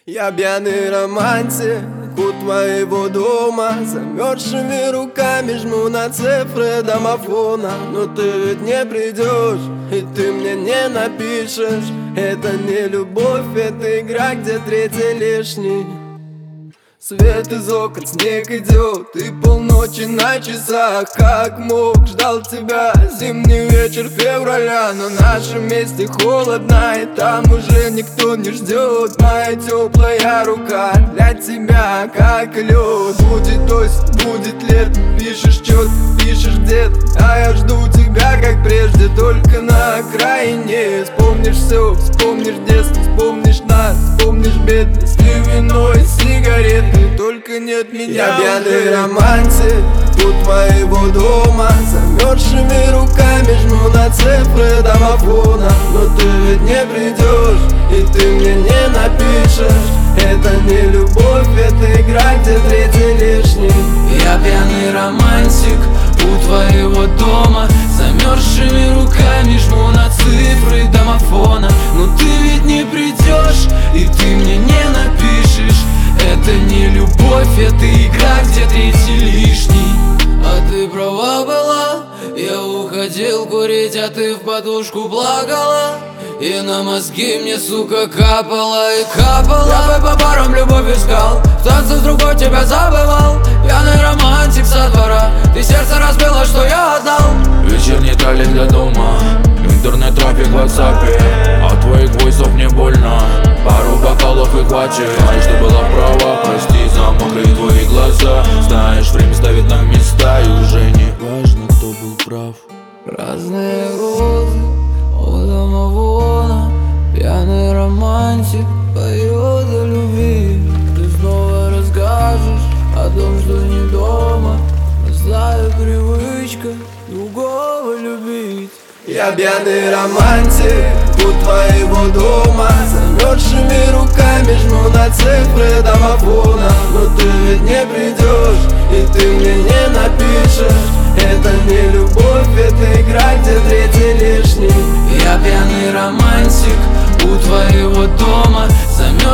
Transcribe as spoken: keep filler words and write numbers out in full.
Я пьяный романтик у твоего дома, замерзшими руками жму на цифры домофона. Но ты ведь не придешь, и ты мне не напишешь. Это не любовь, это игра, где третий лишний. Свет из окон, снег идет, и полночи на часах. Как мог, ждал тебя зимний вечер февраля. Но в нашем месте холодно, и там уже никто не ждет. Моя теплая рука для тебя как лед. Будет осень, будет лето, пишешь чё-то, пишешь где-то, а я жду тебя как прежде, только на окраине. Вспомнишь все, вспомнишь детство, вспомнишь нас, вспомнишь бедность и вино, и сигареты. Только нет меня. Я пьяный романтик у твоего дома, замерзшими руками жму на цифры домофона. Но ты ведь не придешь, и ты мне не напишешь. Это не любовь, это игра, где третий лишний. Я пьяный романтик у твоего дома, замерзшими руками жму на цифры домофона. Но ты ведь не придешь, и ты мне не напишешь. Это не любовь, это игра, где третий лишний. А ты права была, я уходил курить, а ты в подушку плакала. И на мозги мне, сука, капала и капала. Я бы по барам любовь искал, в танце с другой тебя забывал. Пьяный романтик со двора, ты сердце разбила, что я отдал. Вечерний троллинг до дома, интернет-трафик в ватсапе. От твоих войсов мне больно, пару бокалов и хватит. Знаешь, ты была права, прости за мокрые твои глаза. Знаешь, время ставит на места, и уже не важно, кто был прав. Разные розы у домовона, пьяный романтик поет о любви. Ты снова расскажешь о том, что не дома, но злая привычка другого любить. Я пьяный романтик у твоего дома, замерзшими руками жму на цифры домофона. Но ты ведь не придешь, и ты мне не напишешь. Это не любовь, это игра, где третий лишний. Я пьяный романтик у твоего дома, замерзшими